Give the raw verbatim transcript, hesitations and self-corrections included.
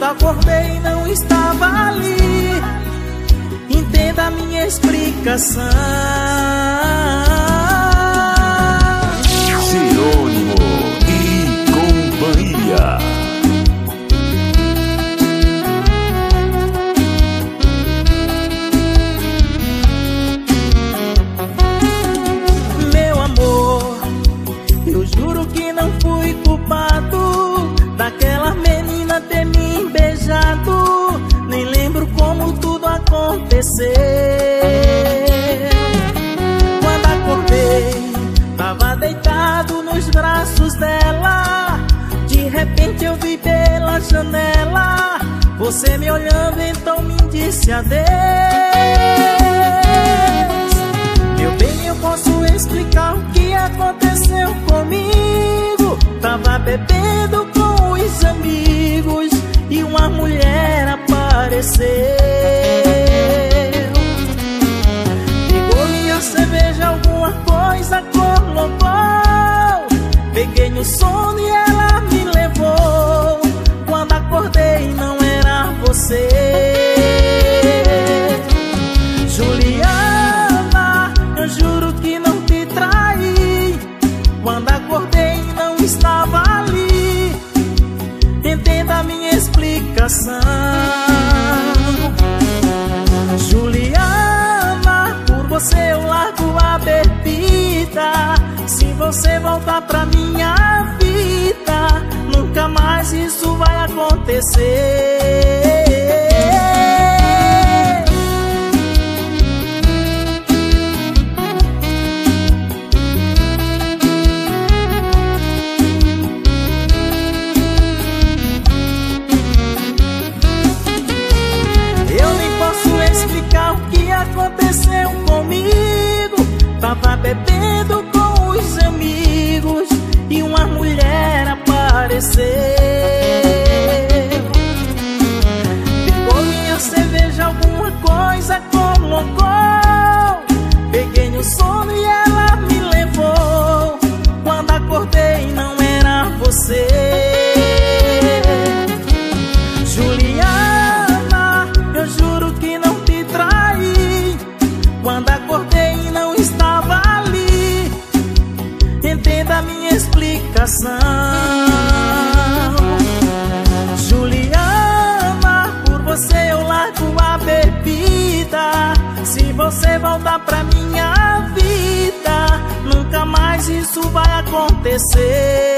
acordei e não estava ali. Entenda a minha explicação. Jerônimo e companhia. Meu amor, eu juro que não fui culpado daquela menina ter me beijado. Nem lembro como tudo aconteceu. Quando acordei, tava deitado nos braços dela. De repente eu vi pela janela você me olhando, então me disse adeus. Meu bem, eu posso explicar o que aconteceu comigo. Tava bebendo com os amigos e uma mulher apareceu. Pegou-lhe a cerveja, alguma coisa colocou. Peguei no sono e ela me levou. Quando acordei não era você, Juliana, eu juro que não te traí. Quando acordei não estava ali. Entenda a minha explicação. Juliana, por você eu largo a bebida. Se você voltar pra minha vida, nunca mais isso vai acontecer. Aconteceu comigo. Tava bebendo com os amigos e uma mulher apareceu. Pegou minha cerveja, alguma coisa colocou. Peguei no sono e ela me levou. Quando acordei não era você, Juliana, eu juro que não te traí. Quando acordei não estava ali. Entenda a minha explicação. Juliana, por você eu largo a bebida. Se você voltar pra minha vida, nunca mais isso vai acontecer.